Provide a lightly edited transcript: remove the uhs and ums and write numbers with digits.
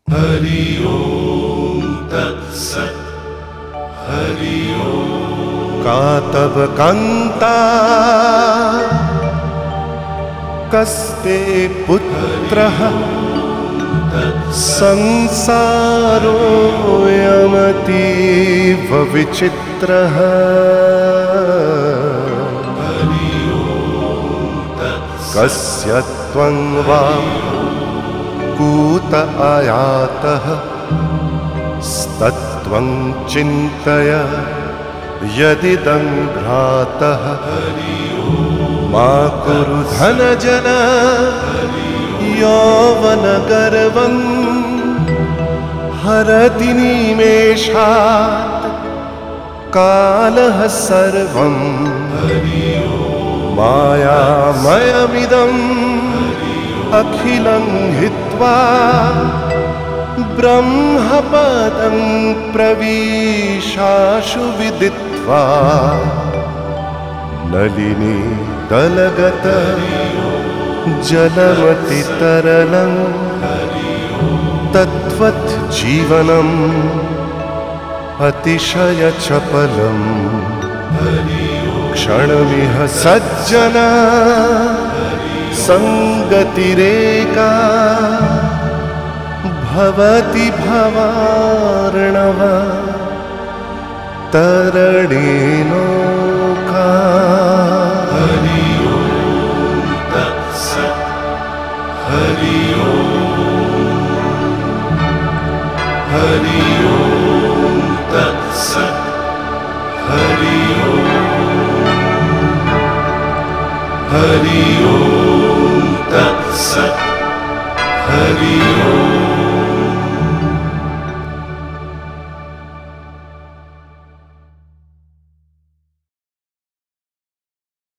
हरि ओम तत्सत्। हरि ओम। कातव कान्ता कस्ते पुत्रः संसारोऽयमतीव विचित्रः। कस्य त्वं वा कूत आयातः स्तत्त्वं चिन्तय यदिदं भ्रातः। मा कुरु धनजन यौवनगर्वं हरति निमेषात् कालः सर्वं। मायामयमिदम् अखिलं हित्वा ब्रह्मपदं प्रविशाशु विदित्वा। नलिनी दलगत जलमतितरलं तद्वत् जीवनम् अतिशयचपलम्। क्षणमिह सज्जन संगतिरेका भवति भवार्णव तरणेनौका। हरि ओम तत्सत्। हरि ओम। हरि ओम तत्सत्। हरि ओम। हरि ओम तत्सत्। हरि ओम।